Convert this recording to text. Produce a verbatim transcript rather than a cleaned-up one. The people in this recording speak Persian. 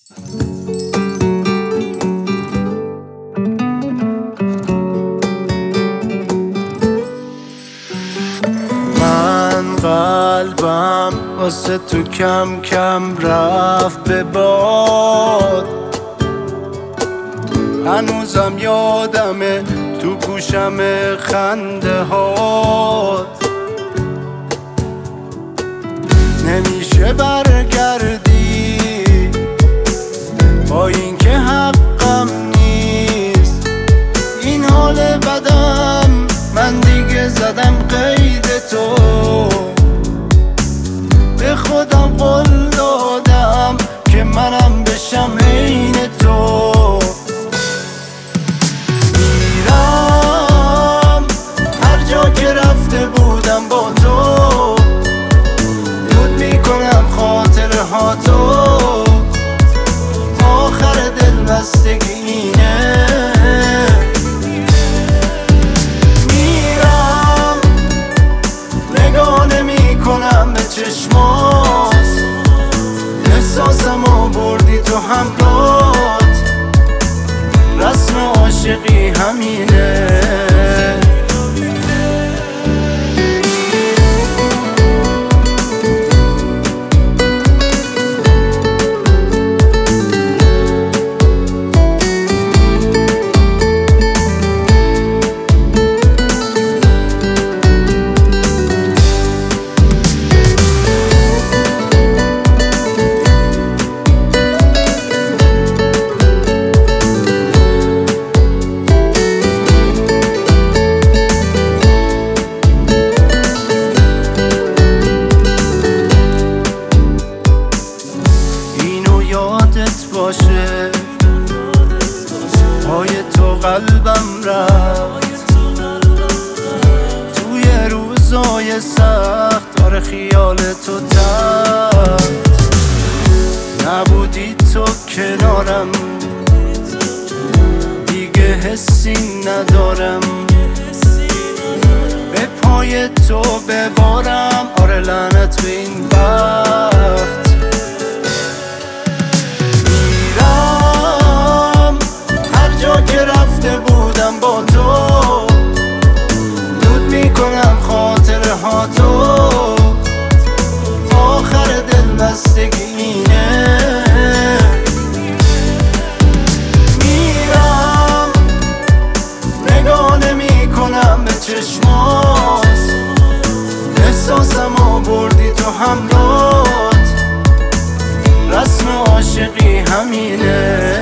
من قلبم واسه تو کم کم رفت به باد، هنوزم یادمه تو گوشم خنده هات. نمیشه برگردی با این که حقم نیست، این حال بدم من دیگه زدم قید تو. به خودم قول دادم که منم بشم عین تو. میرم هر جا که رفته بودم با تو، یاد میکنم خاطره ها تو. آخر دل بستگی اینه، میرم نگاه نمی کنم به چشمات، احساسمو بردی تو همرات. رسم عاشقی همینه. باشه پای تو قلبم رفت، توی روزای سخت داره خیال تو تخت. نبودی تو کنارم دیگه حسی ندارم، به پای تو ببارم. آره لعنت به این بخت. که رفته بودم با تو، یاد میکنم خاطره ها تو. آخر دل بستگی اینه، میرم نگاه نمی کنم به چشمات، احساسمو بردی تو همرات. رسم عاشقی همینه.